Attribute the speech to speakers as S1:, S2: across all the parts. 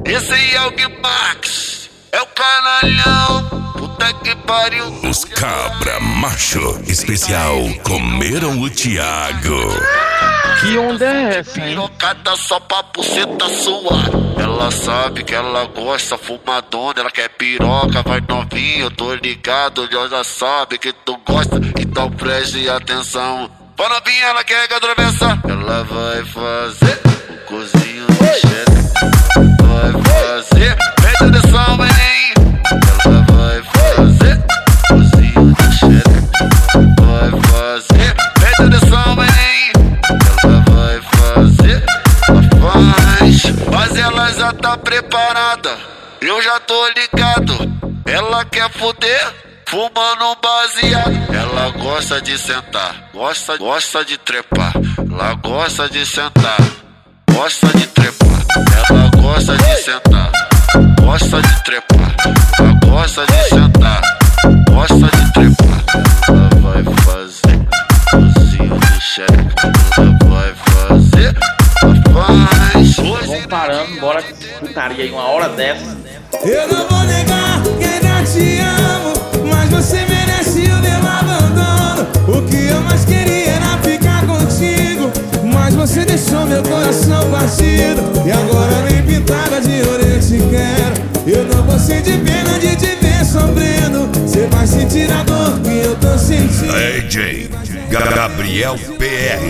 S1: Esse aí é o Gui Max, é o canalhão, puta que pariu.
S2: Os cabra macho especial comeram o Thiago.
S3: Que onda é essa, hein?
S1: Pirocada só pra buceta suar. Ela sabe que ela gosta, fumadona, ela quer piroca, vai novinha, eu tô ligado, eu já sabe que tu gosta, então preste atenção. Vai novinha, ela quer que atravessa, ela vai fazer um cozinho de xereca. Vai fazer, pede atenção, maninho. Ela vai fazer um cozinho de xereca. Vai fazer, pede atenção, maninho. Ela vai fazer, ela faz. Mas ela já tá preparada, eu já tô ligado. Ela quer fuder, fumando um baseado. Ela gosta de sentar, gosta de trepar. Ela gosta de sentar, gosta de trepar. Ela gosta de sentar, gosta de trepar. Ela gosta de sentar, gosta de trepar. Ela vai fazer cozinho de xereca. Ela vai fazer, ela faz.
S3: Vamos parando, bora de putaria aí, uma hora dessa.
S4: Eu não vou negar que ainda te amo, mas você merece o meu abandono. O que eu mais queria era ficar contigo, mas você deixou meu coração partido. E agora nem pintada de ouro eu te quero. Eu não vou sentir pena de te ver sofrendo. Você vai sentir a dor que eu tô sentindo.
S2: DJ Gabriel PR.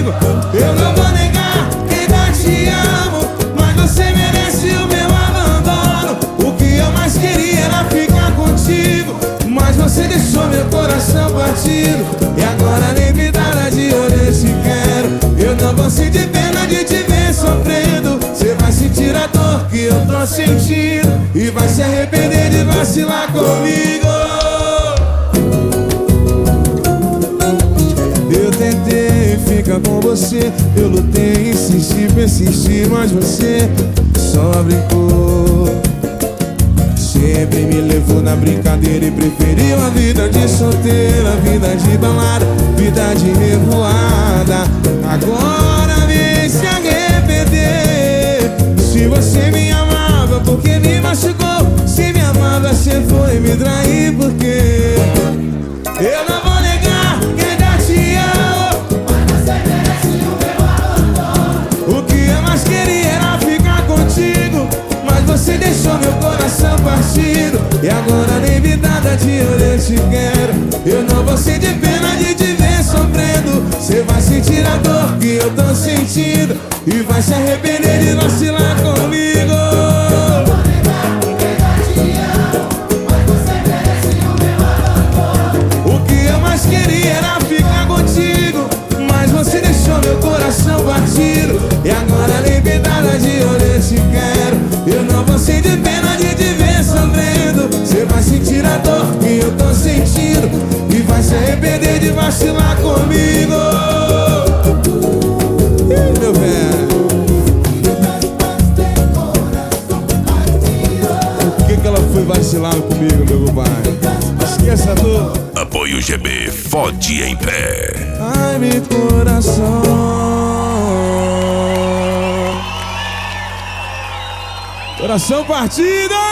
S4: Eu não vou negar que ainda te amo, mas você merece o meu abandono. O que eu mais queria era ficar contigo, mas você deixou meu coração partido. E agora nem pintada de ouro eu te quero. Eu não vou sentir pena de te ver sofrendo. Você vai sentir a dor que eu tô sentindo e vai se arrepender de vacilar comigo. Eu tentei ficar com você, eu lutei, insisti, persisti, mas você só brincou. Sempre me levou na brincadeira e preferiu a vida de solteira, vida de balada, vida de revoada. Agora vem se arrepender. Se você me amava, porque me machucou? Se me amava, você foi me trair, porque eu não vou negar que ainda te amo, mas você merece o meu abandono. O que eu mais queria era ficar contigo, mas você deixou meu coração partido. E agora nem vidada de ouro eu te quero. Eu não vou sentir pena de te ver sofrendo. Você vai sentir a dor que eu tô sentindo e vai se arrepender de vacilar comigo. O que eu mais queria era ficar contigo, mas você deixou meu coração partido. E agora nem vidada de ouro eu te quero. Eu não vou sentir pena de te ver sofrendo. Você vai sentir a dor que eu tô sentindo e vai se arrepender de vacilar comigo. Ih, meu velho, por que ela foi vacilar comigo, meu compadre? Esqueça a dor.
S2: Apoio GB, fode em pé.
S4: Ai, meu coração. Coração partido!